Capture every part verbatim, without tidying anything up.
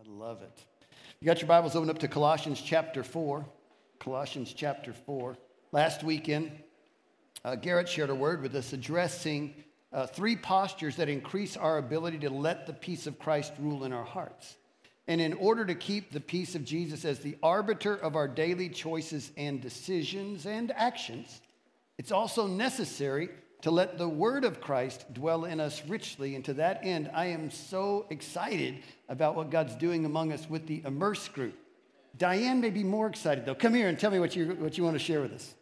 I love it. You got your Bibles open up to Colossians chapter four. Colossians chapter four. Last weekend, uh, Garrett shared a word with us addressing uh, three postures that increase our ability to let the peace of Christ rule in our hearts. And in order to keep the peace of Jesus as the arbiter of our daily choices and decisions and actions, it's also necessary to let the word of Christ dwell in us richly. And to that end, I am so excited about what God's doing among us with the Immerse group. Diane may be more excited, though. Come here and tell me what you, what you want to share with us.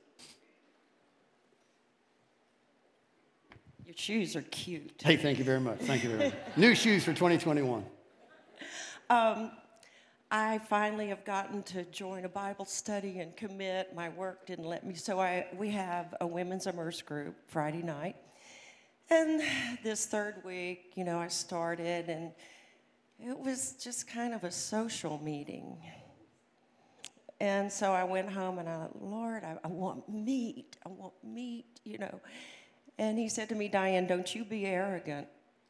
Your shoes are cute. Hey, thank you very much. Thank you very much. New shoes for twenty twenty-one. Um, I finally have gotten to join a Bible study and commit. My work didn't let me, so I we have a women's Immerse group Friday night. And this third week, you know, I started, and it was just kind of a social meeting. And so I went home and I, Lord, I, I want meat. I want meat, you know. And he said to me, Diane, don't you be arrogant.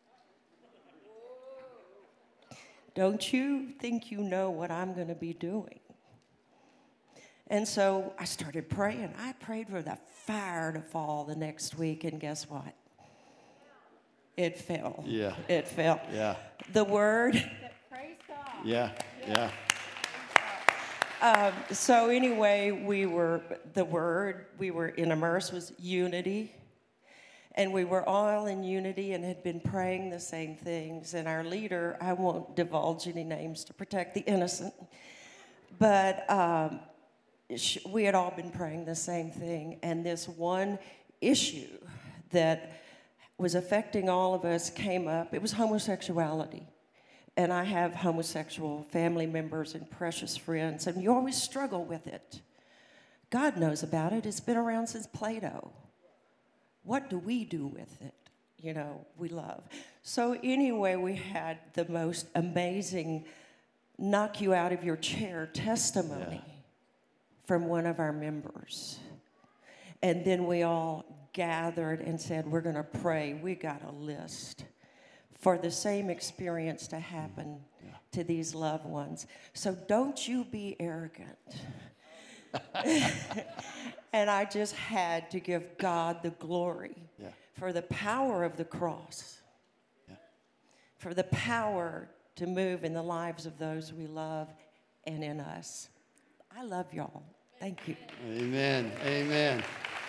Don't you think you know what I'm going to be doing? And so I started praying. I prayed for the fire to fall the next week, and guess what? It fell. Yeah. It fell. Yeah. The word. Praise God. Yeah. Yeah. Um, so anyway, we were, the word we were in Immerse was unity. And we were all in unity and had been praying the same things. And our leader, I won't divulge any names to protect the innocent, but um, we had all been praying the same thing. And this one issue that was affecting all of us came up. It was homosexuality. And I have homosexual family members and precious friends, and you always struggle with it. God knows about it. It's been around since Plato. What do we do with it? You know, we love. So anyway, we had the most amazing knock you out of your chair testimony yeah. from one of our members. And then we all gathered and said, we're going to pray. We got a list for the same experience to happen yeah. to these loved ones. So don't you be arrogant. And I just had to give God the glory yeah. for the power of the cross, yeah. for the power to move in the lives of those we love and in us. I love y'all. Thank you. Amen. Amen.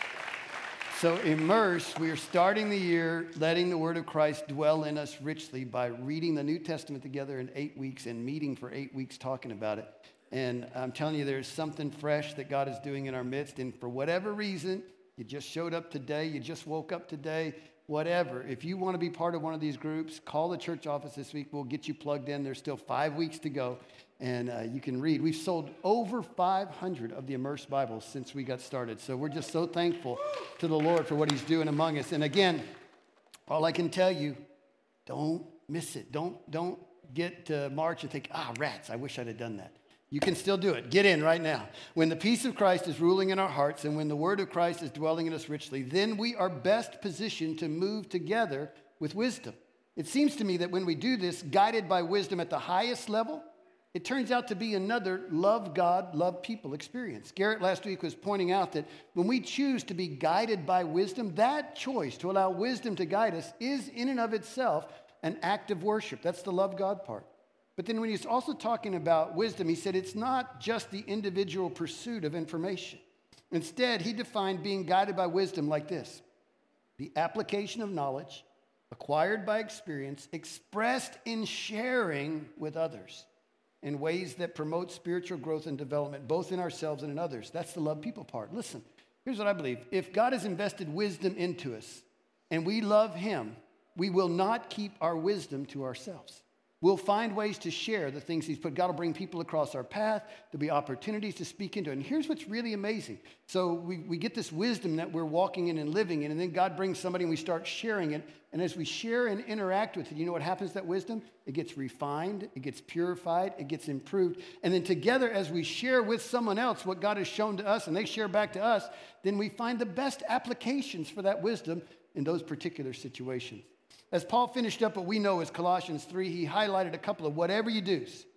So Immerse, we are starting the year letting the word of Christ dwell in us richly by reading the New Testament together in eight weeks and meeting for eight weeks talking about it. And I'm telling you, there's something fresh that God is doing in our midst. And for whatever reason, you just showed up today, you just woke up today, whatever. If you want to be part of one of these groups, call the church office this week. We'll get you plugged in. There's still five weeks to go, and uh, you can read. We've sold over five hundred of the Immerse Bibles since we got started. So we're just so thankful to the Lord for what he's doing among us. And again, all I can tell you, don't miss it. Don't, don't get to March and think, ah, rats, I wish I'd have done that. You can still do it. Get in right now. When the peace of Christ is ruling in our hearts and when the word of Christ is dwelling in us richly, then we are best positioned to move together with wisdom. It seems to me that when we do this, guided by wisdom at the highest level, it turns out to be another love God, love people experience. Garrett last week was pointing out that when we choose to be guided by wisdom, that choice to allow wisdom to guide us is in and of itself an act of worship. That's the love God part. But then when he's also talking about wisdom, he said it's not just the individual pursuit of information. Instead, he defined being guided by wisdom like this: the application of knowledge acquired by experience, expressed in sharing with others in ways that promote spiritual growth and development, both in ourselves and in others. That's the love people part. Listen, here's what I believe. If God has invested wisdom into us and we love him, we will not keep our wisdom to ourselves. We'll find ways to share the things he's put. God will bring people across our path. There'll be opportunities to speak into it. And here's what's really amazing. So we, we get this wisdom that we're walking in and living in, and then God brings somebody and we start sharing it. And as we share and interact with it, you know what happens to that wisdom? It gets refined, it gets purified, it gets improved. And then together, as we share with someone else what God has shown to us and they share back to us, then we find the best applications for that wisdom in those particular situations. As Paul finished up what we know as Colossians three, he highlighted a couple of whatever you do,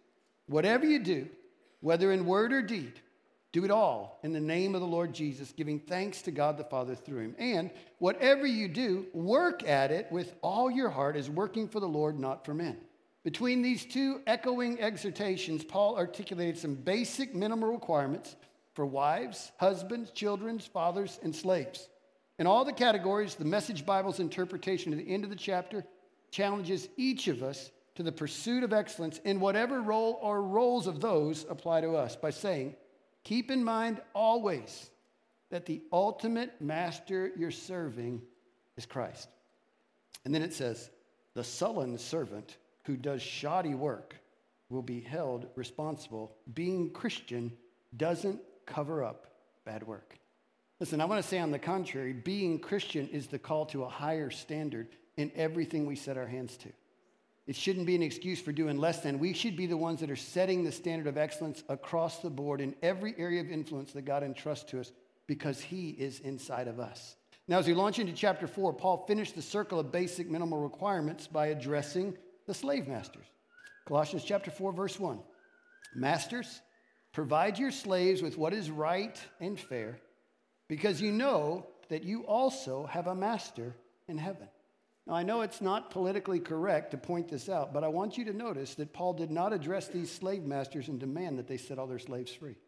Whatever you do, whether in word or deed, do it all in the name of the Lord Jesus, giving thanks to God the Father through him. And whatever you do, work at it with all your heart as working for the Lord, not for men. Between these two echoing exhortations, Paul articulated some basic minimal requirements for wives, husbands, children, fathers, and slaves. In all the categories, the Message Bible's interpretation at the end of the chapter challenges each of us to the pursuit of excellence in whatever role or roles of those apply to us by saying, keep in mind always that the ultimate master you're serving is Christ. And then it says, the sullen servant who does shoddy work will be held responsible. Being Christian doesn't cover up bad work. Listen, I want to say on the contrary, being Christian is the call to a higher standard in everything we set our hands to. It shouldn't be an excuse for doing less than. We should be the ones that are setting the standard of excellence across the board in every area of influence that God entrusts to us because he is inside of us. Now, as we launch into chapter four, Paul finished the circle of basic minimal requirements by addressing the slave masters. Colossians chapter four, verse one. Masters, provide your slaves with what is right and fair, because you know that you also have a master in heaven. Now, I know it's not politically correct to point this out, but I want you to notice that Paul did not address these slave masters and demand that they set all their slaves free.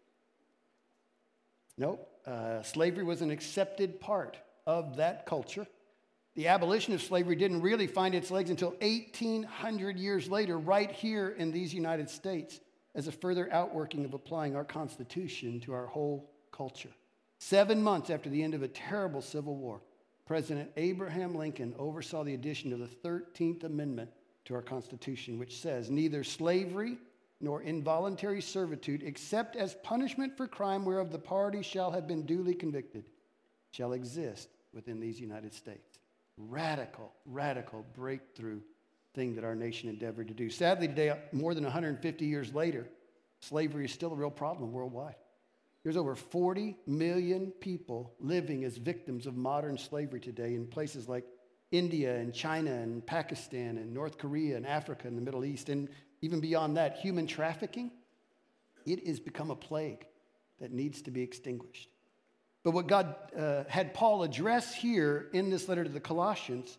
Nope. Uh, slavery was an accepted part of that culture. The abolition of slavery didn't really find its legs until eighteen hundred years later, right here in these United States, as a further outworking of applying our Constitution to our whole culture. Seven months after the end of a terrible civil war, President Abraham Lincoln oversaw the addition of the thirteenth Amendment to our Constitution, which says, neither slavery nor involuntary servitude, except as punishment for crime whereof the party shall have been duly convicted, shall exist within these United States. Radical, radical breakthrough thing that our nation endeavored to do. Sadly, today, more than one hundred fifty years later, slavery is still a real problem worldwide. There's over forty million people living as victims of modern slavery today in places like India and China and Pakistan and North Korea and Africa and the Middle East. And even beyond that, human trafficking, it has become a plague that needs to be extinguished. But what God uh, had Paul address here in this letter to the Colossians,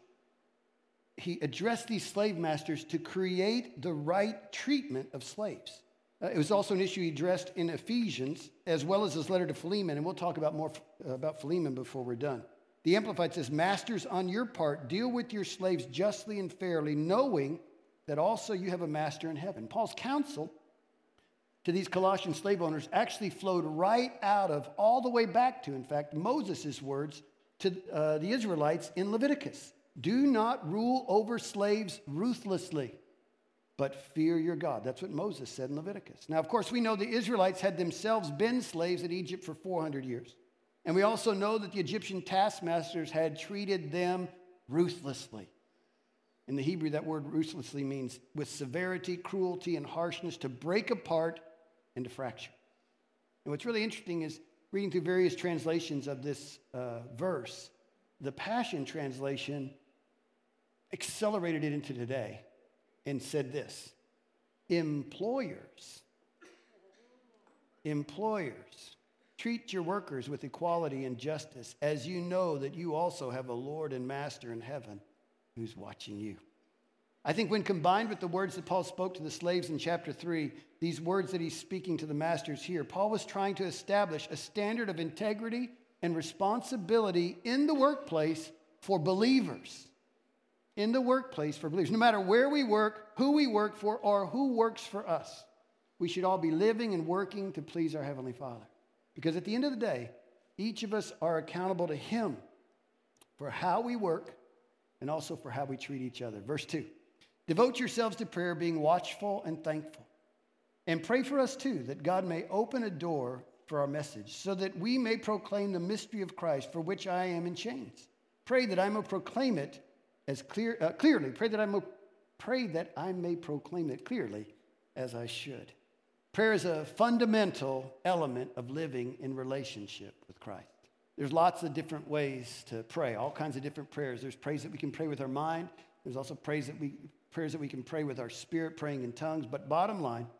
he addressed these slave masters to create the right treatment of slaves. Uh, it was also an issue he addressed in Ephesians, as well as his letter to Philemon, and we'll talk about more uh, about Philemon before we're done. The Amplified says, masters, on your part, deal with your slaves justly and fairly, knowing that also you have a master in heaven. Paul's counsel to these Colossian slave owners actually flowed right out of, all the way back to, in fact, Moses' words to uh, the Israelites in Leviticus. Do not rule over slaves ruthlessly, but fear your God. That's what Moses said in Leviticus. Now, of course, we know the Israelites had themselves been slaves in Egypt for four hundred years. And we also know that the Egyptian taskmasters had treated them ruthlessly. In the Hebrew, that word ruthlessly means with severity, cruelty, and harshness, to break apart and to fracture. And what's really interesting is reading through various translations of this uh, verse, the Passion Translation accelerated it into today and said this: employers, employers, treat your workers with equality and justice, as you know that you also have a Lord and Master in heaven who's watching you. I think when combined with the words that Paul spoke to the slaves in chapter three, these words that he's speaking to the masters here, Paul was trying to establish a standard of integrity and responsibility in the workplace for believers. In the workplace for believers. No matter where we work, who we work for, or who works for us, we should all be living and working to please our Heavenly Father. Because at the end of the day, each of us are accountable to Him for how we work and also for how we treat each other. Verse two, devote yourselves to prayer, being watchful and thankful. And pray for us too, that God may open a door for our message, so that we may proclaim the mystery of Christ, for which I am in chains. Pray that I may proclaim it as clear, uh, clearly. Pray that I may pray that I may proclaim it clearly as I should. Prayer is a fundamental element of living in relationship with Christ. There's lots of different ways to pray, all kinds of different prayers. There's prayers that we can pray with our mind. There's also prayers that we prayers that we can pray with our spirit, praying in tongues. But bottom line,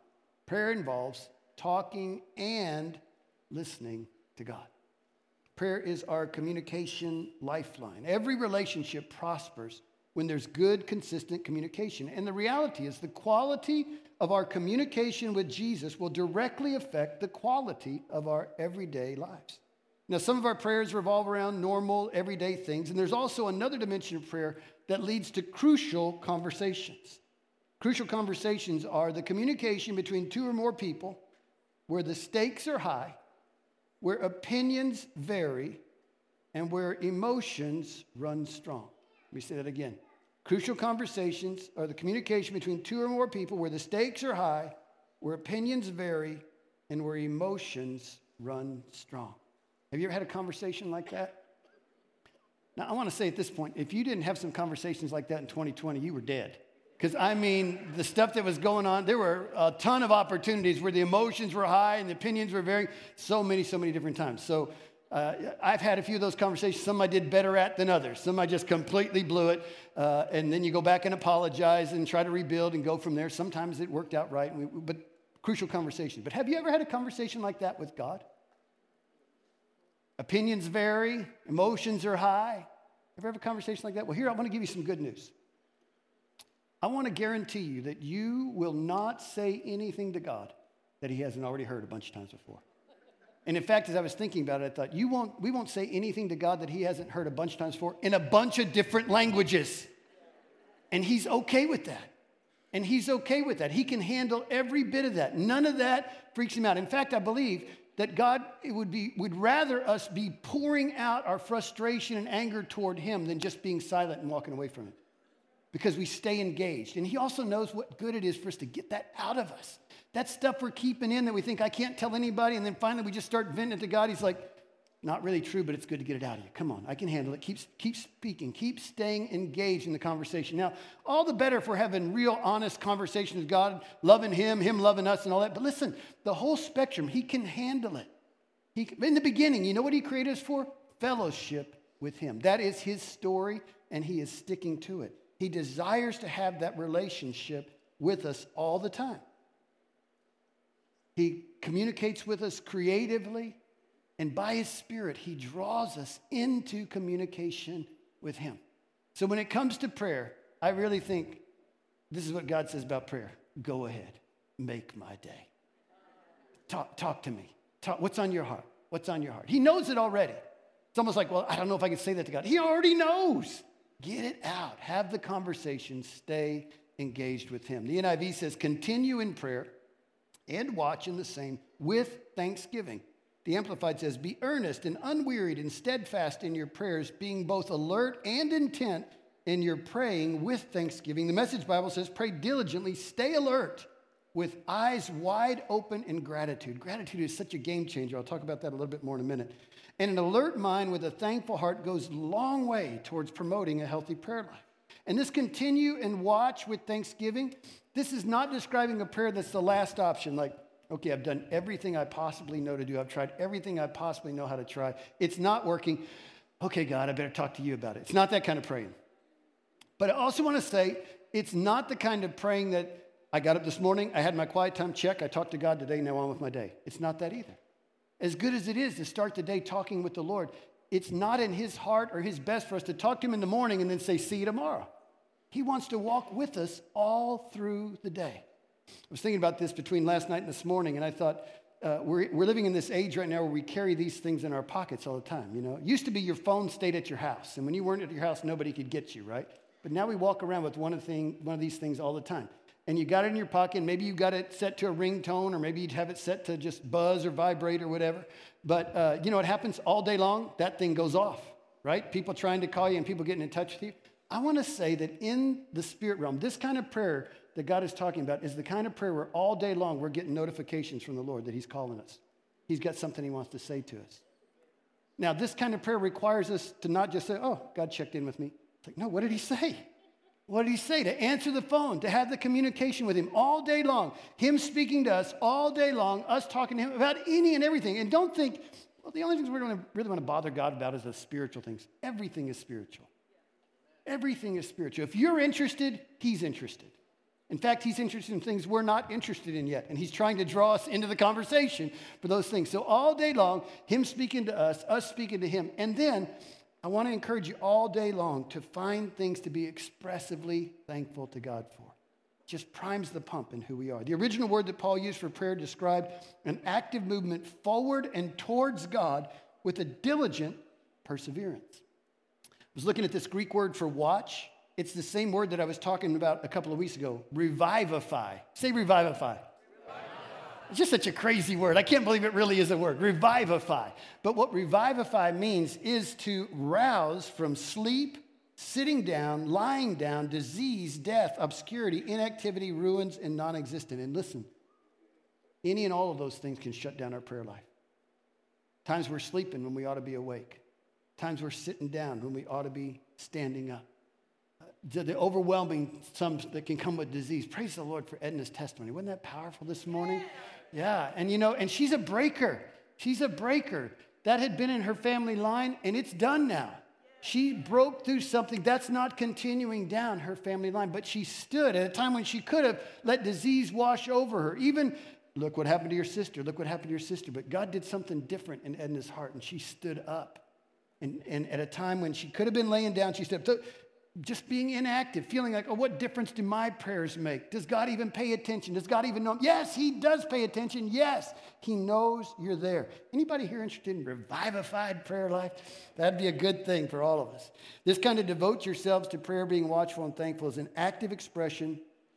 Prayer involves talking and listening to God. Prayer is our communication lifeline. Every relationship prospers when there's good, consistent communication. And the reality is the quality of our communication with Jesus will directly affect the quality of our everyday lives. Now, some of our prayers revolve around normal, everyday things, and there's also another dimension of prayer that leads to crucial conversations. Crucial conversations are the communication between two or more people where the stakes are high, where opinions vary, and where emotions run strong. Let me say that again. Crucial conversations are the communication between two or more people where the stakes are high, where opinions vary, and where emotions run strong. Have you ever had a conversation like that? Now, I want to say at this point, if you didn't have some conversations like that in twenty twenty, you were dead. Because, I mean, the stuff that was going on, there were a ton of opportunities where the emotions were high and the opinions were varying so many, so many different times. So uh, I've had a few of those conversations. Some I did better at than others. Some I just completely blew it. Uh, and then you go back and apologize and try to rebuild and go from there. Sometimes it worked out right, we, but crucial conversation. But have you ever had a conversation like that with God? Opinions vary, emotions are high. Ever have a conversation like that? Well, here, I want to give you some good news. I want to guarantee you that you will not say anything to God that he hasn't already heard a bunch of times before. And in fact, as I was thinking about it, I thought, you won't, we won't say anything to God that he hasn't heard a bunch of times before in a bunch of different languages. And he's okay with that. And he's okay with that. He can handle every bit of that. None of that freaks him out. In fact, I believe that God it would be would rather us be pouring out our frustration and anger toward him than just being silent and walking away from it. Because we stay engaged. And he also knows what good it is for us to get that out of us. That stuff we're keeping in that we think, I can't tell anybody, and then finally we just start venting it to God. He's like, not really true, but it's good to get it out of you. Come on, I can handle it. Keep, keep speaking. Keep staying engaged in the conversation. Now, all the better for having real, honest conversations with God, loving him, him loving us and all that. But listen, the whole spectrum, he can handle it. He, in the beginning, you know what he created us for? Fellowship with him. That is his story, and he is sticking to it. He desires to have that relationship with us all the time. He communicates with us creatively, and by his Spirit, he draws us into communication with him. So when it comes to prayer, I really think this is what God says about prayer. Go ahead, make my day. Talk, talk to me. Talk, what's on your heart? What's on your heart? He knows it already. It's almost like, well, I don't know if I can say that to God. He already knows. Get it out. Have the conversation. Stay engaged with him. The N I V says, continue in prayer and watch in the same with thanksgiving. The Amplified says, be earnest and unwearied and steadfast in your prayers, being both alert and intent in your praying with thanksgiving. The Message Bible says, pray diligently, stay alert with eyes wide open in gratitude. Gratitude is such a game changer. I'll talk about that a little bit more in a minute. And an alert mind with a thankful heart goes a long way towards promoting a healthy prayer life. And this continue and watch with thanksgiving, this is not describing a prayer that's the last option, like, okay, I've done everything I possibly know to do. I've tried everything I possibly know how to try. It's not working. Okay, God, I better talk to you about it. It's not that kind of praying. But I also want to say, it's not the kind of praying that I got up this morning, I had my quiet time check, I talked to God today, now on with my day. It's not that either. As good as it is to start the day talking with the Lord, it's not in his heart or his best for us to talk to him in the morning and then say, see you tomorrow. He wants to walk with us all through the day. I was thinking about this between last night and this morning, and I thought, uh, we're, we're living in this age right now where we carry these things in our pockets all the time. You know, it used to be your phone stayed at your house, and when you weren't at your house, nobody could get you, right? But now we walk around with one of, thing, one of these things all the time. And you got it in your pocket, and maybe you got it set to a ringtone, or maybe you'd have it set to just buzz or vibrate or whatever. But uh, you know what happens all day long? That thing goes off, right? People trying to call you and people getting in touch with you. I want to say that in the spirit realm, this kind of prayer that God is talking about is the kind of prayer where all day long we're getting notifications from the Lord that he's calling us. He's got something he wants to say to us. Now, this kind of prayer requires us to not just say, oh, God checked in with me. It's like, no, what did he say? What did he say? To answer the phone, to have the communication with him all day long, him speaking to us all day long, us talking to him about any and everything. And don't think, well, the only things we're going to really want to bother God about is the spiritual things. Everything is spiritual. Everything is spiritual. If you're interested, he's interested. In fact, he's interested in things we're not interested in yet, and he's trying to draw us into the conversation for those things. So all day long, him speaking to us, us speaking to him. And then I want to encourage you all day long to find things to be expressively thankful to God for. Just primes the pump in who we are. The original word that Paul used for prayer described an active movement forward and towards God with a diligent perseverance. I was looking at this Greek word for watch. It's the same word that I was talking about a couple of weeks ago, revivify. Say revivify. It's just such a crazy word. I can't believe it really is a word, revivify. But what revivify means is to rouse from sleep, sitting down, lying down, disease, death, obscurity, inactivity, ruins, and non-existent. And listen, any and all of those things can shut down our prayer life. Times we're sleeping when we ought to be awake. Times we're sitting down when we ought to be standing up. Uh, the, the overwhelming sums that can come with disease. Praise the Lord for Edna's testimony. Wasn't that powerful this morning? Yeah, and you know, and she's a breaker. She's a breaker. That had been in her family line, and it's done now. She broke through something that's not continuing down her family line, but she stood at a time when she could have let disease wash over her. Even, look what happened to your sister, look what happened to your sister. But God did something different in Edna's heart, and she stood up. And, and at a time when she could have been laying down, she stood up. So just being inactive, feeling like, oh, what difference do my prayers make? Does God even pay attention? Does God even know? Yes, he does pay attention. Yes, he knows you're there. Anybody here interested in revivified prayer life? That'd be a good thing for all of us. This kind of devote yourselves to prayer, being watchful and thankful, is an active expression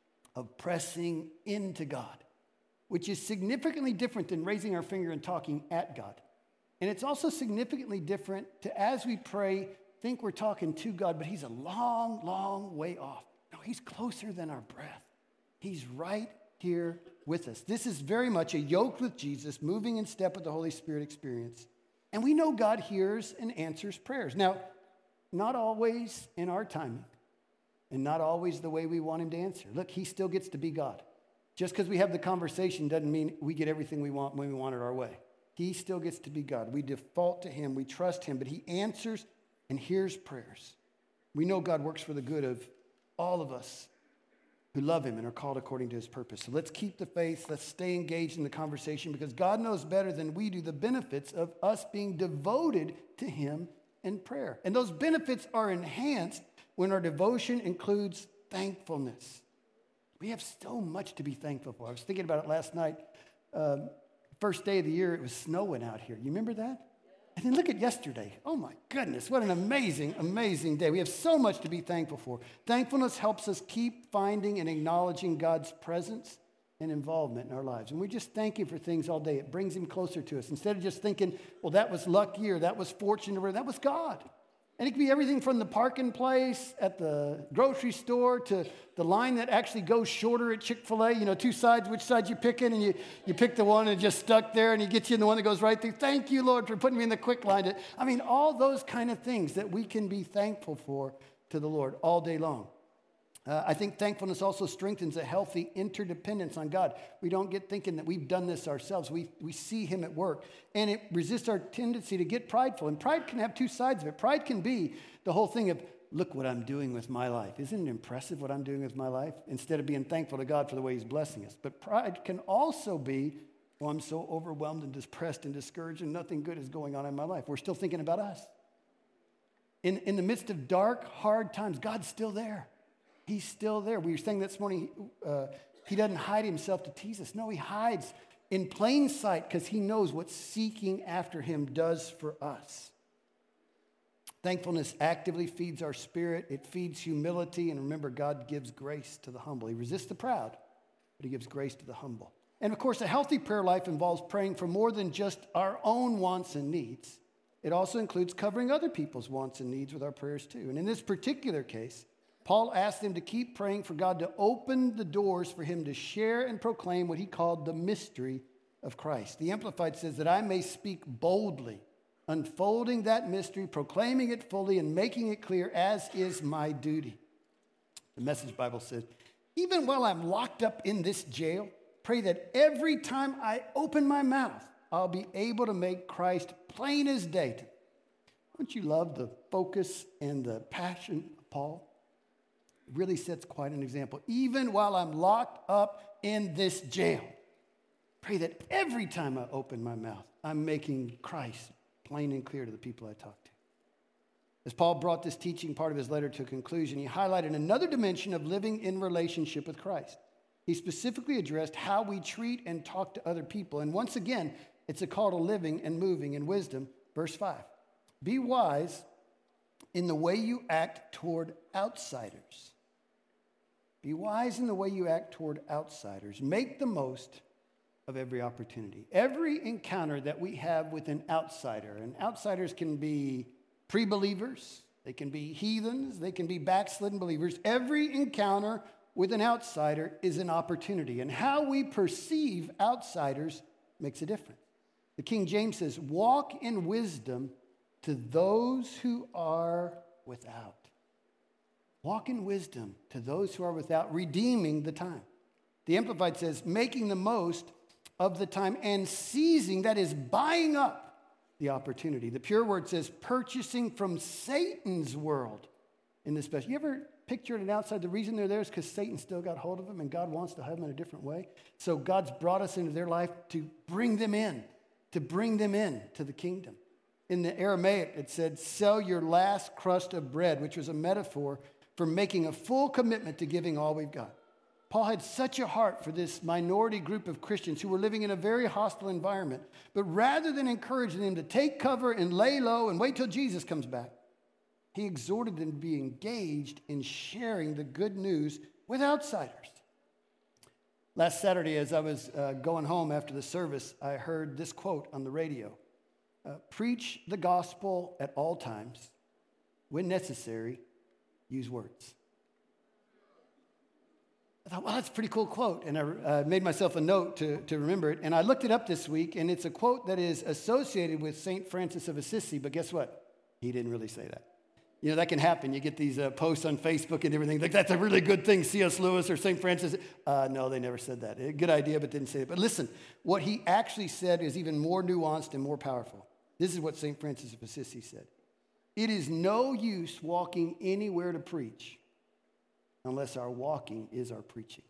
of pressing into God, which is significantly different than raising our finger and talking at God. And it's also significantly different to, as we pray, think we're talking to God, but he's a long, long way off. No, he's closer than our breath. He's right here with us. This is very much a yoke with Jesus, moving in step with the Holy Spirit experience. And we know God hears and answers prayers. Now, not always in our timing, and not always the way we want him to answer. Look, he still gets to be God. Just because we have the conversation doesn't mean we get everything we want when we want it our way. He still gets to be God. We default to him, we trust him, but he answers and hears prayers. We know God works for the good of all of us who love him and are called according to his purpose. So let's keep the faith. Let's stay engaged in the conversation, because God knows better than we do the benefits of us being devoted to him in prayer. And those benefits are enhanced when our devotion includes thankfulness. We have so much to be thankful for. I was thinking about it last night. Um, first day of the year, it was snowing out here. You remember that? And then look at yesterday. Oh my goodness, what an amazing, amazing day. We have so much to be thankful for. Thankfulness helps us keep finding and acknowledging God's presence and involvement in our lives. And we just thank him for things all day. It brings him closer to us. Instead of just thinking, well, that was lucky or that was fortunate or that was God. And it can be everything from the parking place at the grocery store to the line that actually goes shorter at Chick-fil-A. You know, two sides, which side you picking? And you, you pick the one and just stuck there, and he gets you in the one that goes right through. Thank you, Lord, for putting me in the quick line. To, I mean, all those kind of things that we can be thankful for to the Lord all day long. Uh, I think thankfulness also strengthens a healthy interdependence on God. We don't get thinking that we've done this ourselves. We, we see him at work. And it resists our tendency to get prideful. And pride can have two sides of it. Pride can be the whole thing of, look what I'm doing with my life. Isn't it impressive what I'm doing with my life? Instead of being thankful to God for the way he's blessing us. But pride can also be, well, I'm so overwhelmed and depressed and discouraged and nothing good is going on in my life. We're still thinking about us. In, in the midst of dark, hard times, God's still there. He's still there. We were saying this morning, uh, he doesn't hide himself to tease us. No, he hides in plain sight because he knows what seeking after him does for us. Thankfulness actively feeds our spirit. It feeds humility. And remember, God gives grace to the humble. He resists the proud, but he gives grace to the humble. And of course, a healthy prayer life involves praying for more than just our own wants and needs. It also includes covering other people's wants and needs with our prayers too. And in this particular case, Paul asked them to keep praying for God to open the doors for him to share and proclaim what he called the mystery of Christ. The Amplified says that I may speak boldly, unfolding that mystery, proclaiming it fully, and making it clear as is my duty. The Message Bible says, even while I'm locked up in this jail, pray that every time I open my mouth, I'll be able to make Christ plain as day. Don't you love the focus and the passion of Paul? really sets quite an example. Even while I'm locked up in this jail, pray that every time I open my mouth, I'm making Christ plain and clear to the people I talk to. As Paul brought this teaching part of his letter to a conclusion, he highlighted another dimension of living in relationship with Christ. He specifically addressed how we treat and talk to other people. And once again, it's a call to living and moving in wisdom. Verse five, be wise in the way you act toward outsiders. Be wise in the way you act toward outsiders. Make the most of every opportunity. Every encounter that we have with an outsider, and outsiders can be pre-believers, they can be heathens, they can be backslidden believers. Every encounter with an outsider is an opportunity, and how we perceive outsiders makes a difference. The King James says, walk in wisdom to those who are without. Walk in wisdom to those who are without, redeeming the time. The Amplified says, making the most of the time and seizing, that is, buying up the opportunity. The Pure Word says, purchasing from Satan's world in this special. You ever pictured it outside? The reason they're there is because Satan still got hold of them and God wants to have them in a different way. So God's brought us into their life to bring them in, to bring them in to the kingdom. In the Aramaic, it said, sell your last crust of bread, which was a metaphor for making a full commitment to giving all we've got. Paul had such a heart for this minority group of Christians who were living in a very hostile environment. But rather than encouraging them to take cover and lay low and wait till Jesus comes back, he exhorted them to be engaged in sharing the good news with outsiders. Last Saturday, as I was uh, going home after the service, I heard this quote on the radio. Uh, Preach the gospel at all times. When necessary, use words. I thought, well, that's a pretty cool quote. And I uh, made myself a note to, to remember it. And I looked it up this week, and it's a quote that is associated with Saint Francis of Assisi. But guess what? He didn't really say that. You know, that can happen. You get these uh, posts on Facebook and everything. Like, that's a really good thing, C S Lewis or Saint Francis. Uh, no, they never said that. A good idea, but didn't say it. But listen, what he actually said is even more nuanced and more powerful. This is what Saint Francis of Assisi said. It is no use walking anywhere to preach unless our walking is our preaching.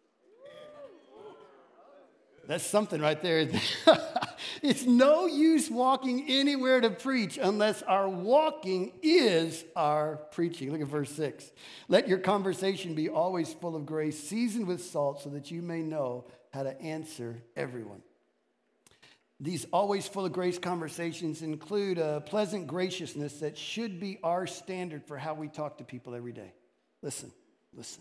That's something right there. It's no use walking anywhere to preach unless our walking is our preaching. Look at verse six. Let your conversation be always full of grace, seasoned with salt, so that you may know how to answer everyone. These always full of grace conversations include a pleasant graciousness that should be our standard for how we talk to people every day. Listen, listen.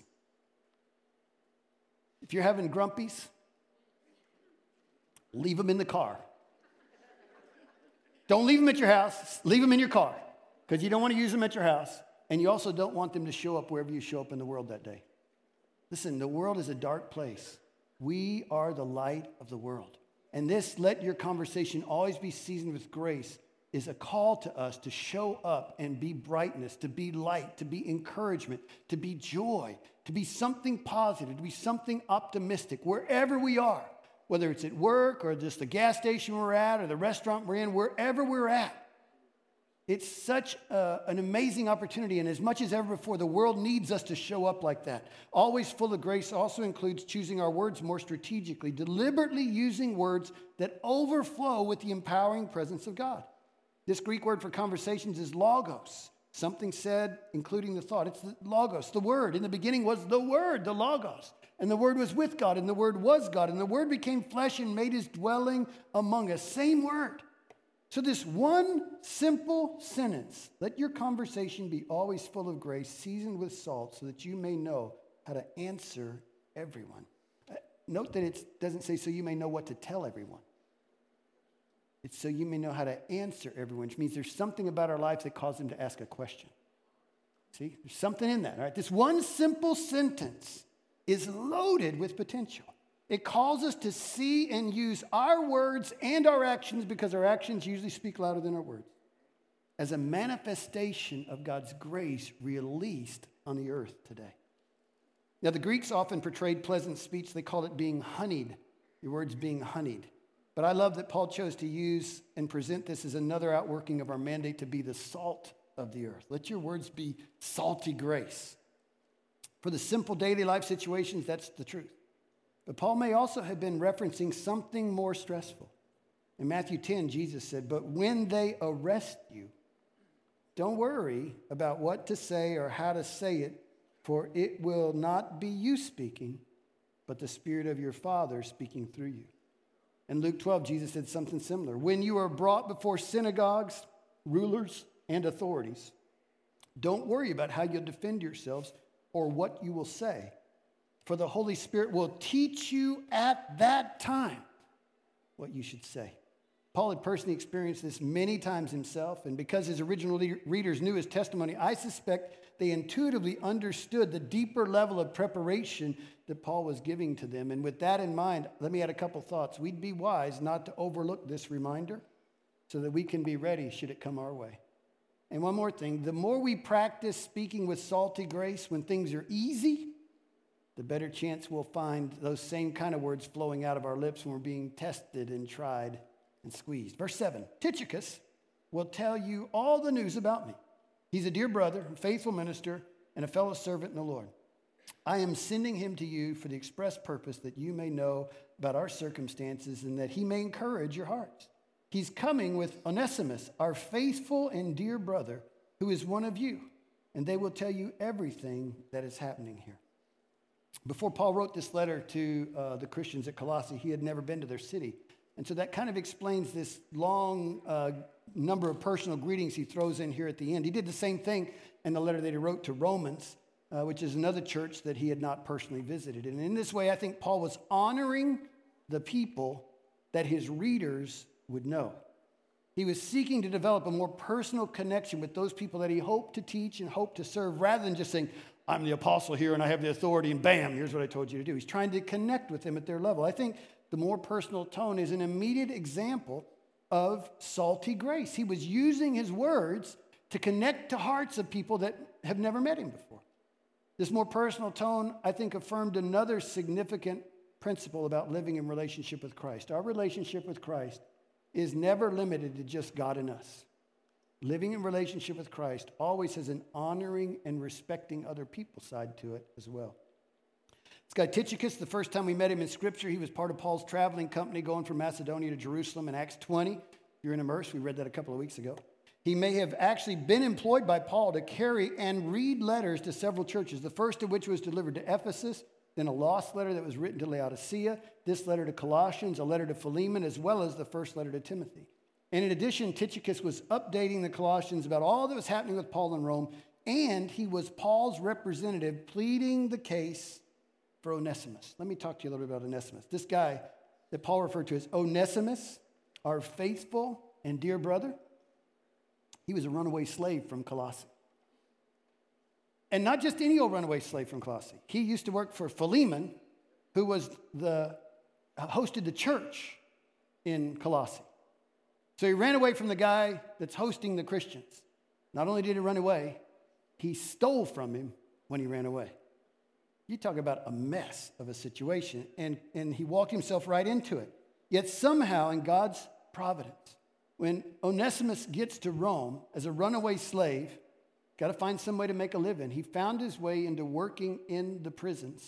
If you're having grumpies, leave them in the car. Don't leave them at your house. Leave them in your car because you don't want to use them at your house. And you also don't want them to show up wherever you show up in the world that day. Listen, the world is a dark place. We are the light of the world. And this, let your conversation always be seasoned with grace, is a call to us to show up and be brightness, to be light, to be encouragement, to be joy, to be something positive, to be something optimistic wherever we are. Whether it's at work or just the gas station we're at or the restaurant we're in, wherever we're at. It's such a, an amazing opportunity, and as much as ever before, the world needs us to show up like that. Always full of grace also includes choosing our words more strategically, deliberately using words that overflow with the empowering presence of God. This Greek word for conversations is logos, something said including the thought. It's the logos, the word. In the beginning was the word, the logos. And the Word was with God, and the Word was God, and the Word became flesh and made His dwelling among us. Same word. So this one simple sentence, let your conversation be always full of grace, seasoned with salt, so that you may know how to answer everyone. Uh, note that it doesn't say so you may know what to tell everyone. It's so you may know how to answer everyone, which means there's something about our lives that causes them to ask a question. See, there's something in that, all right? This one simple sentence is loaded with potential. It calls us to see and use our words and our actions, because our actions usually speak louder than our words, as a manifestation of God's grace released on the earth today. Now, the Greeks often portrayed pleasant speech. They called it being honeyed, your words being honeyed. But I love that Paul chose to use and present this as another outworking of our mandate to be the salt of the earth. Let your words be salty grace. For the simple daily life situations, that's the truth. But Paul may also have been referencing something more stressful. In Matthew ten, Jesus said, "But when they arrest you, don't worry about what to say or how to say it, for it will not be you speaking, but the Spirit of your Father speaking through you." In Luke twelve, Jesus said something similar. "When you are brought before synagogues, rulers, and authorities, don't worry about how you'll defend yourselves or what you will say, for the Holy Spirit will teach you at that time what you should say." Paul had personally experienced this many times himself, and because his original readers knew his testimony, I suspect they intuitively understood the deeper level of preparation that Paul was giving to them. And with that in mind, let me add a couple thoughts. We'd be wise not to overlook this reminder so that we can be ready should it come our way. And one more thing, the more we practice speaking with salty grace when things are easy, the better chance we'll find those same kind of words flowing out of our lips when we're being tested and tried and squeezed. Verse seven, Tychicus will tell you all the news about me. He's a dear brother, a faithful minister, and a fellow servant in the Lord. I am sending him to you for the express purpose that you may know about our circumstances and that he may encourage your hearts. He's coming with Onesimus, our faithful and dear brother, who is one of you, and they will tell you everything that is happening here. Before Paul wrote this letter to uh, the Christians at Colossae, he had never been to their city. And so that kind of explains this long uh, number of personal greetings he throws in here at the end. He did the same thing in the letter that he wrote to Romans, uh, which is another church that he had not personally visited. And in this way, I think Paul was honoring the people that his readers would know. He was seeking to develop a more personal connection with those people that he hoped to teach and hoped to serve, rather than just saying, "I'm the apostle here and I have the authority and bam, here's what I told you to do." He's trying to connect with them at their level. I think the more personal tone is an immediate example of salty grace. He was using his words to connect to hearts of people that have never met him before. This more personal tone, I think, affirmed another significant principle about living in relationship with Christ. Our relationship with Christ is never limited to just God and us. Living in relationship with Christ always has an honoring and respecting other people side to it as well. This guy Tychicus, the first time we met him in Scripture, he was part of Paul's traveling company going from Macedonia to Jerusalem in Acts twenty. You're in Immerse. We read that a couple of weeks ago. He may have actually been employed by Paul to carry and read letters to several churches, the first of which was delivered to Ephesus, then a lost letter that was written to Laodicea, this letter to Colossians, a letter to Philemon, as well as the first letter to Timothy. And in addition, Tychicus was updating the Colossians about all that was happening with Paul in Rome, and he was Paul's representative pleading the case for Onesimus. Let me talk to you a little bit about Onesimus. This guy that Paul referred to as Onesimus, our faithful and dear brother, he was a runaway slave from Colossae. And not just any old runaway slave from Colossae. He used to work for Philemon, who was the hosted the church in Colossae. So he ran away from the guy that's hosting the Christians. Not only did he run away, he stole from him when he ran away. You talk about a mess of a situation, and, and he walked himself right into it. Yet somehow, in God's providence, when Onesimus gets to Rome as a runaway slave, got to find some way to make a living, he found his way into working in the prisons.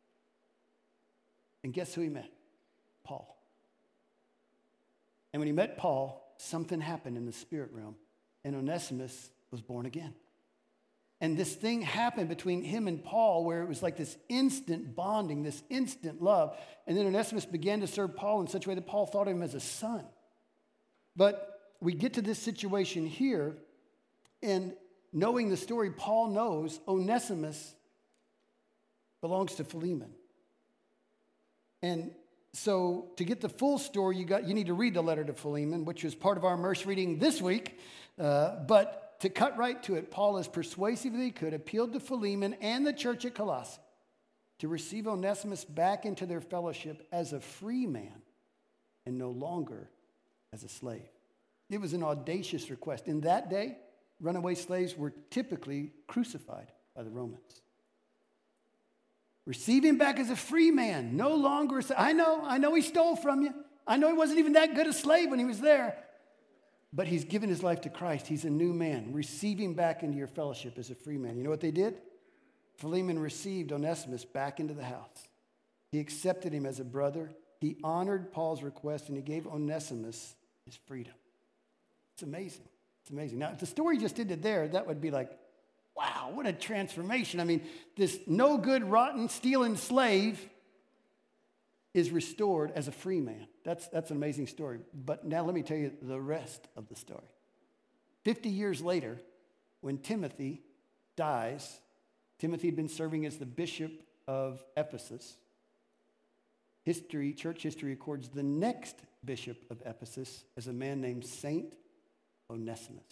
And guess who he met? Paul. And when he met Paul, something happened in the spirit realm, and Onesimus was born again. And this thing happened between him and Paul where it was like this instant bonding, this instant love. And then Onesimus began to serve Paul in such a way that Paul thought of him as a son. But we get to this situation here, and knowing the story, Paul knows Onesimus belongs to Philemon. And so to get the full story, you got you need to read the letter to Philemon, which was part of our Immerse reading this week. Uh, but to cut right to it, Paul, as persuasively as he could, appealed to Philemon and the church at Colossae to receive Onesimus back into their fellowship as a free man and no longer as a slave. It was an audacious request. In that day, runaway slaves were typically crucified by the Romans. Receive him back as a free man, no longer a slave. I know, I know he stole from you. I know he wasn't even that good a slave when he was there. But he's given his life to Christ. He's a new man. Receive him back into your fellowship as a free man. You know what they did? Philemon received Onesimus back into the house. He accepted him as a brother. He honored Paul's request, and he gave Onesimus his freedom. It's amazing. It's amazing. Now, if the story just ended there, that would be like, wow, what a transformation. I mean, this no good, rotten, stealing slave is restored as a free man. That's, that's an amazing story. But now let me tell you the rest of the story. Fifty years later, when Timothy dies, Timothy had been serving as the bishop of Ephesus. History, church history records the next bishop of Ephesus as a man named Saint Onesimus.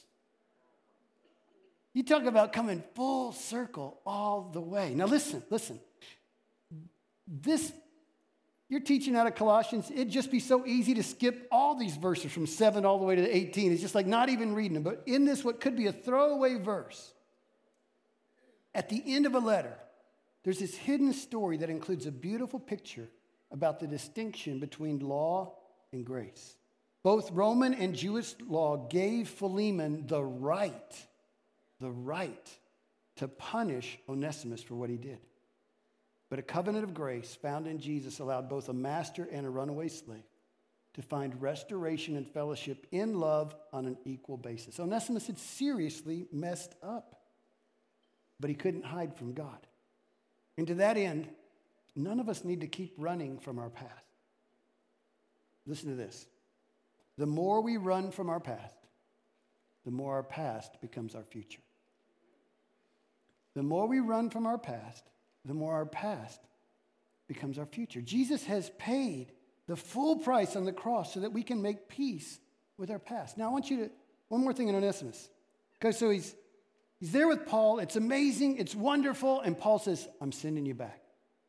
You talk about coming full circle all the way. Now listen, listen. This, you're teaching out of Colossians. It'd just be so easy to skip all these verses from seven all the way to eighteen. It's just like not even reading them. But in this, what could be a throwaway verse, at the end of a letter, there's this hidden story that includes a beautiful picture about the distinction between law and grace. Both Roman and Jewish law gave Philemon the right, the right to punish Onesimus for what he did. But a covenant of grace found in Jesus allowed both a master and a runaway slave to find restoration and fellowship in love on an equal basis. Onesimus had seriously messed up, but he couldn't hide from God. And to that end, none of us need to keep running from our past. Listen to this. The more we run from our past, the more our past becomes our future. The more we run from our past, the more our past becomes our future. Jesus has paid the full price on the cross so that we can make peace with our past. Now, I want you to, one more thing in Onesimus. Okay, so he's, he's there with Paul. It's amazing. It's wonderful. And Paul says, I'm sending you back.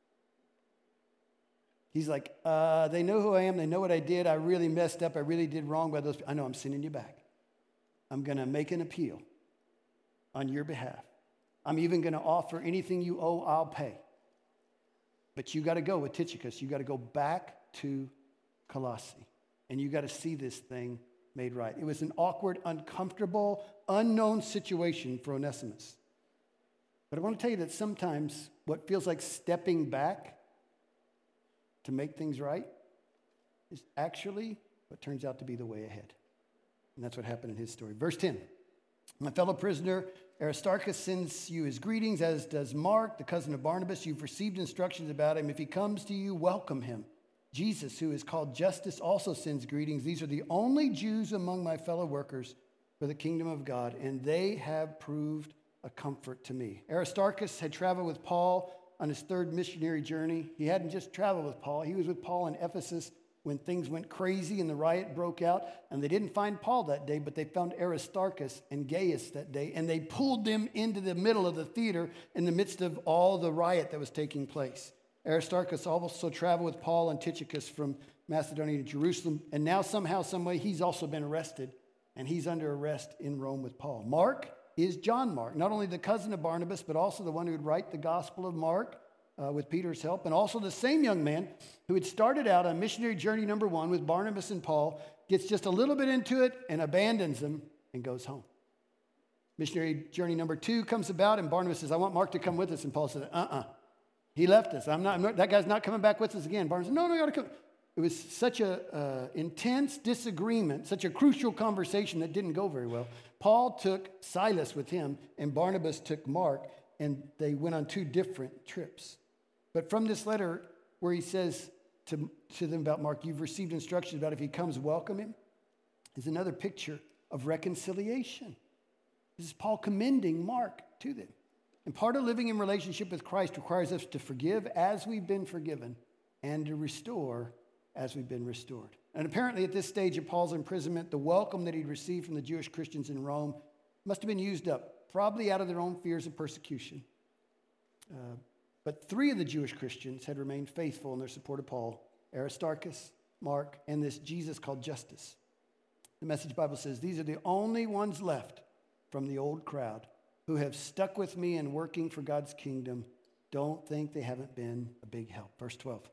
He's like, uh, they know who I am. They know what I did. I really messed up. I really did wrong by those people. I know I'm sending you back. I'm going to make an appeal on your behalf. I'm even going to offer anything you owe, I'll pay. But you got to go with Tychicus. You got to go back to Colossae. And you got to see this thing made right. It was an awkward, uncomfortable, unknown situation for Onesimus. But I want to tell you that sometimes what feels like stepping back to make things right is actually what turns out to be the way ahead. And that's what happened in his story. Verse ten, my fellow prisoner Aristarchus sends you his greetings, as does Mark, the cousin of Barnabas. You've received instructions about him. If he comes to you, welcome him. Jesus, who is called Justus, also sends greetings. These are the only Jews among my fellow workers for the kingdom of God, and they have proved a comfort to me. Aristarchus had traveled with Paul on his third missionary journey. He hadn't just traveled with Paul. He was with Paul in Ephesus when things went crazy and the riot broke out. And they didn't find Paul that day, but they found Aristarchus and Gaius that day. And they pulled them into the middle of the theater in the midst of all the riot that was taking place. Aristarchus also traveled with Paul and Tychicus from Macedonia to Jerusalem. And now somehow, some way, he's also been arrested. And he's under arrest in Rome with Paul. Mark is John Mark, not only the cousin of Barnabas, but also the one who would write the Gospel of Mark uh, with Peter's help, and also the same young man who had started out on missionary journey number one with Barnabas and Paul, gets just a little bit into it and abandons them and goes home. Missionary journey number two comes about, and Barnabas says, I want Mark to come with us, and Paul says, uh-uh. He left us. I'm not, I'm not, that guy's not coming back with us again. Barnabas said, no, no, you ought to come. It was such an uh, intense disagreement, such a crucial conversation that didn't go very well. Paul took Silas with him, and Barnabas took Mark, and they went on two different trips. But from this letter where he says to, to them about Mark, you've received instructions about if he comes, welcome him, is another picture of reconciliation. This is Paul commending Mark to them. And part of living in relationship with Christ requires us to forgive as we've been forgiven and to restore as we've been restored. And apparently at this stage of Paul's imprisonment, the welcome that he'd received from the Jewish Christians in Rome must have been used up, probably out of their own fears of persecution. Uh, but three of the Jewish Christians had remained faithful in their support of Paul: Aristarchus, Mark, and this Jesus called Justus. The Message Bible says, these are the only ones left from the old crowd who have stuck with me in working for God's kingdom. Don't think they haven't been a big help. Verse twelve.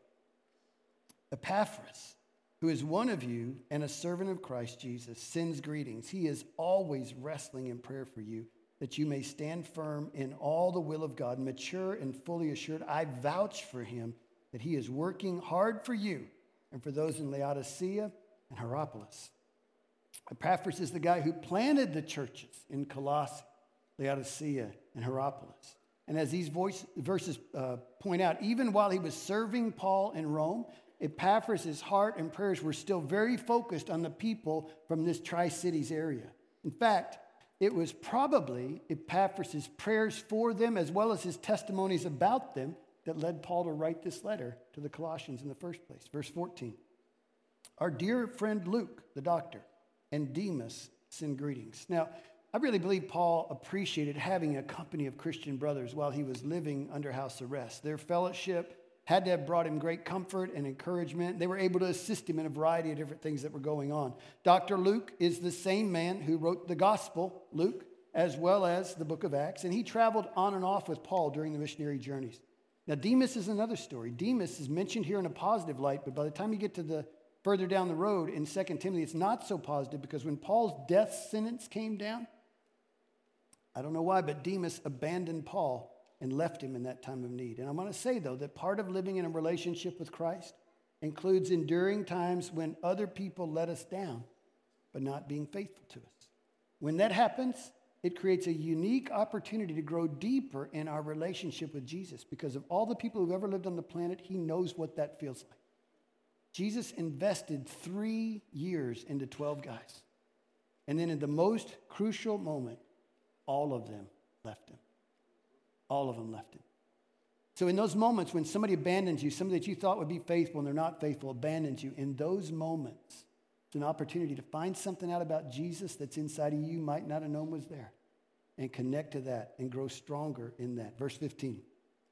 Epaphras, who is one of you and a servant of Christ Jesus, sends greetings. He is always wrestling in prayer for you that you may stand firm in all the will of God, mature and fully assured. I vouch for him that he is working hard for you and for those in Laodicea and Hierapolis. Epaphras is the guy who planted the churches in Colossae, Laodicea, and Hierapolis. And as these voice, verses uh, point out, even while he was serving Paul in Rome, Epaphras' heart and prayers were still very focused on the people from this Tri-Cities area. In fact, it was probably Epaphras' prayers for them as well as his testimonies about them that led Paul to write this letter to the Colossians in the first place. Verse fourteen, our dear friend Luke, the doctor, and Demas send greetings. Now, I really believe Paul appreciated having a company of Christian brothers while he was living under house arrest. Their fellowship had to have brought him great comfort and encouragement. They were able to assist him in a variety of different things that were going on. Doctor Luke is the same man who wrote the gospel, Luke, as well as the book of Acts, and he traveled on and off with Paul during the missionary journeys. Now, Demas is another story. Demas is mentioned here in a positive light, but by the time you get to the further down the road in Second Timothy, it's not so positive because when Paul's death sentence came down, I don't know why, but Demas abandoned Paul and left him in that time of need. And I want to say, though, that part of living in a relationship with Christ includes enduring times when other people let us down, but not being faithful to us. When that happens, it creates a unique opportunity to grow deeper in our relationship with Jesus because of all the people who've ever lived on the planet, he knows what that feels like. Jesus invested three years into twelve guys. And then in the most crucial moment, all of them left him. All of them left him. So in those moments when somebody abandons you, somebody that you thought would be faithful and they're not faithful, abandons you, in those moments, it's an opportunity to find something out about Jesus that's inside of you you might not have known was there and connect to that and grow stronger in that. Verse fifteen.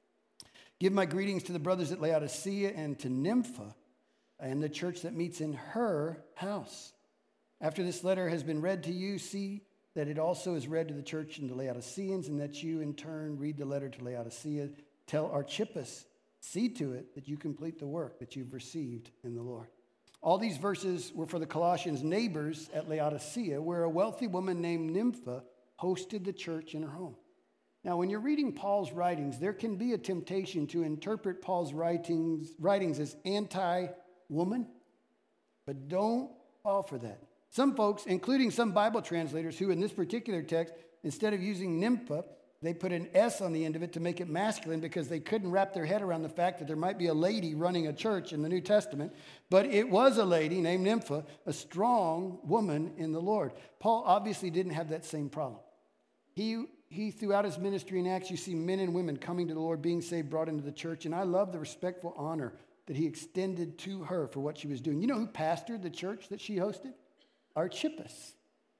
Give my greetings to the brothers at Laodicea and to Nympha and the church that meets in her house. After this letter has been read to you, see that it also is read to the church in the Laodiceans, and that you in turn read the letter to Laodicea. Tell Archippus, see to it that you complete the work that you've received in the Lord. All these verses were for the Colossians' neighbors at Laodicea, where a wealthy woman named Nympha hosted the church in her home. Now, when you're reading Paul's writings, there can be a temptation to interpret Paul's writings, writings as anti-woman, but don't fall for that. Some folks, including some Bible translators who in this particular text, instead of using Nympha, they put an S on the end of it to make it masculine because they couldn't wrap their head around the fact that there might be a lady running a church in the New Testament. But it was a lady named Nympha, a strong woman in the Lord. Paul obviously didn't have that same problem. He, he throughout his ministry in Acts, you see men and women coming to the Lord, being saved, brought into the church. And I love the respectful honor that he extended to her for what she was doing. You know who pastored the church that she hosted? Archippus.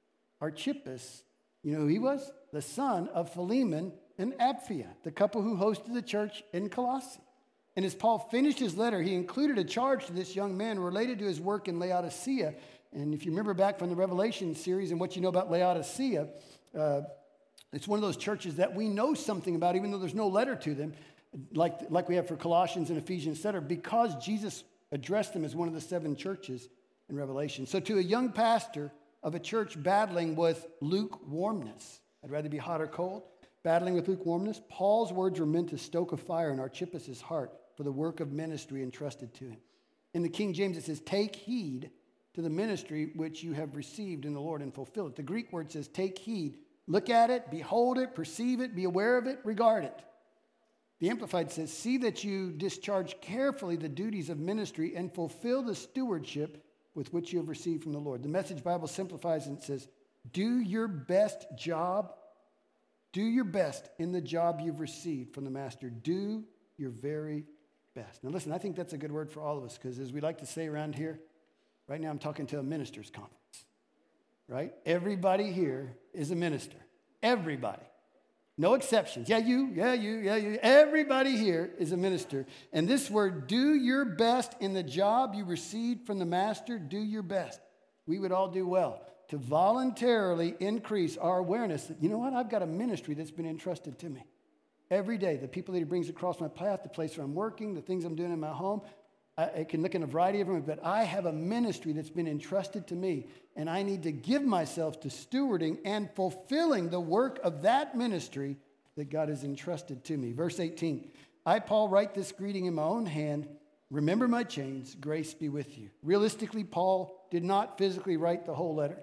Archippus, you know who he was? The son of Philemon and Apphia, the couple who hosted the church in Colossae. And as Paul finished his letter, he included a charge to this young man related to his work in Laodicea. And if you remember back from the Revelation series and what you know about Laodicea, uh, it's one of those churches that we know something about, even though there's no letter to them, like, like we have for Colossians and Ephesians, et cetera, because Jesus addressed them as one of the seven churches in Revelation. So to a young pastor of a church battling with lukewarmness, I'd rather be hot or cold, battling with lukewarmness, Paul's words were meant to stoke a fire in Archippus' heart for the work of ministry entrusted to him. In the King James, it says, take heed to the ministry which you have received in the Lord and fulfill it. The Greek word says, take heed. Look at it, behold it, perceive it, be aware of it, regard it. The Amplified says, see that you discharge carefully the duties of ministry and fulfill the stewardship with which you have received from the Lord. The Message Bible simplifies and says, do your best job, do your best in the job you've received from the Master. Do your very best. Now listen, I think that's a good word for all of us because as we like to say around here, right now I'm talking to a minister's conference, right? Everybody here is a minister. Everybody. No exceptions. Yeah, you, yeah, you, yeah, you. Everybody here is a minister. And this word, do your best in the job you received from the Master, do your best. We would all do well to voluntarily increase our awareness that, you know what, I've got a ministry that's been entrusted to me. Every day, the people that he brings across my path, the place where I'm working, the things I'm doing in my home, I, I can look in a variety of them, but I have a ministry that's been entrusted to me, and I need to give myself to stewarding and fulfilling the work of that ministry that God has entrusted to me. Verse eighteen, I, Paul, write this greeting in my own hand. Remember my chains, grace be with you. Realistically, Paul did not physically write the whole letter,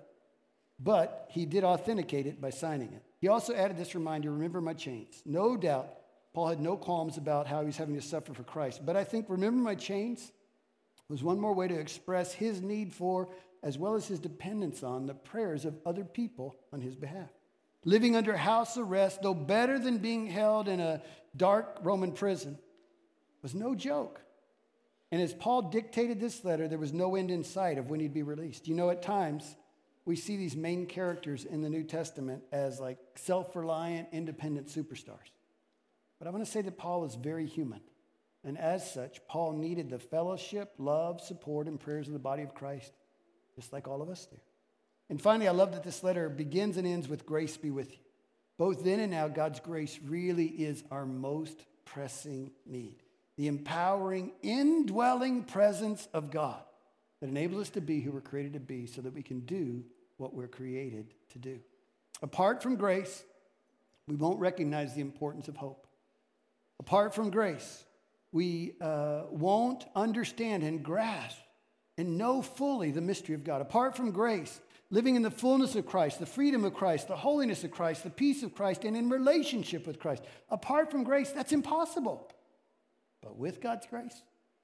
but he did authenticate it by signing it. He also added this reminder, remember my chains. No doubt, Paul had no qualms about how he was having to suffer for Christ. But I think remember my chains was one more way to express his need for, as well as his dependence on, the prayers of other people on his behalf. Living under house arrest, though better than being held in a dark Roman prison, was no joke. And as Paul dictated this letter, there was no end in sight of when he'd be released. You know, at times, we see these main characters in the New Testament as like self-reliant, independent superstars. But I want to say that Paul is very human. And as such, Paul needed the fellowship, love, support, and prayers of the body of Christ, just like all of us do. And finally, I love that this letter begins and ends with grace be with you. Both then and now, God's grace really is our most pressing need. The empowering, indwelling presence of God that enables us to be who we're created to be so that we can do what we're created to do. Apart from grace, we won't recognize the importance of hope. Apart from grace, we uh, won't understand and grasp and know fully the mystery of God. Apart from grace, living in the fullness of Christ, the freedom of Christ, the holiness of Christ, the peace of Christ, and in relationship with Christ. Apart from grace, that's impossible. But with God's grace,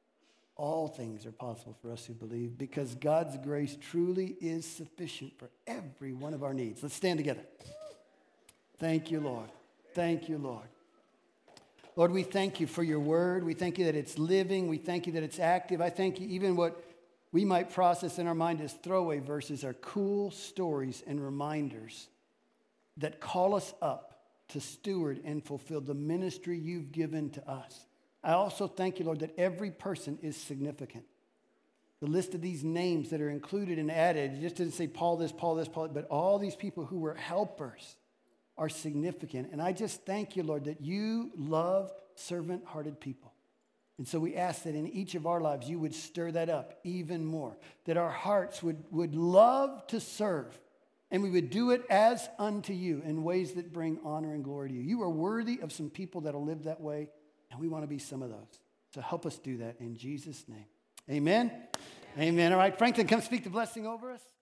all things are possible for us who believe because God's grace truly is sufficient for every one of our needs. Let's stand together. Thank you, Lord. Thank you, Lord. Lord, we thank you for your word. We thank you that it's living. We thank you that it's active. I thank you even what we might process in our mind as throwaway verses are cool stories and reminders that call us up to steward and fulfill the ministry you've given to us. I also thank you, Lord, that every person is significant. The list of these names that are included and added, it just didn't say Paul this, Paul this, Paul, but all these people who were helpers are significant. And I just thank you, Lord, that you love servant-hearted people. And so we ask that in each of our lives, you would stir that up even more, that our hearts would, would love to serve, and we would do it as unto you in ways that bring honor and glory to you. You are worthy of some people that will live that way, and we want to be some of those. So help us do that in Jesus' name. Amen. Amen. All right, Franklin, come speak the blessing over us.